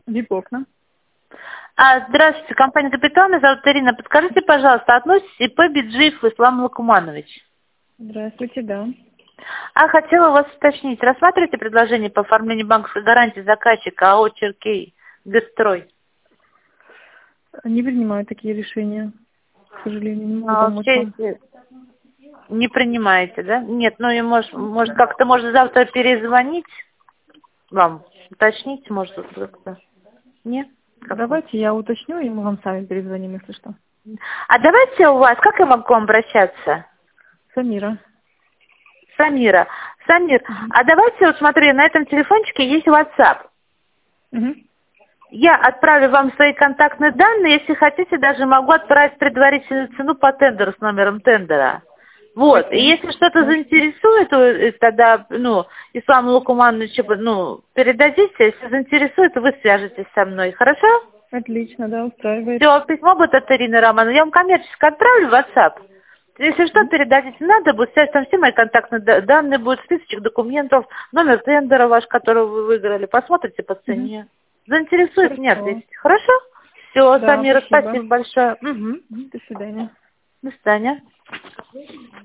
Вип-окна. Здравствуйте, компания «Капитал», меня зовут Ирина. Подскажите, пожалуйста, относитесь ИП Биджиев Ислам Лукуманович? Здравствуйте, да. Хотела у вас уточнить, рассматриваете предложение по оформлению банковской гарантии заказчика АО «Черкей Гетстрой»? Не принимаю такие решения. К сожалению, не могу помочь вам. Не принимаете, да? Нет, ну и может как-то можно завтра перезвонить вам, уточнить, может, как-то. Нет? Давайте я уточню, и мы вам сами перезвоним, если что. Давайте у вас, как я могу к вам обращаться? Самира. Самира. Самир, давайте, вот смотри, на этом телефончике есть WhatsApp. Угу. Я отправлю вам свои контактные данные, если хотите, даже могу отправить предварительную цену по тендеру с номером тендера. Вот, и если что-то заинтересует, тогда, Ислам Лукуманович, передадите, если заинтересует, вы свяжетесь со мной, хорошо? Отлично, да, устраивает. Все, письмо будет от Ирины Романовны, я вам коммерчески отправлю в WhatsApp. Если что, передадите, надо будет, там все мои контактные данные, будет списочек документов, номер тендера ваш, который вы выиграли, посмотрите по цене. Заинтересует, не ответите. Хорошо? Все, Да, Самира, спасибо. спасибо большое. До свидания. До свидания.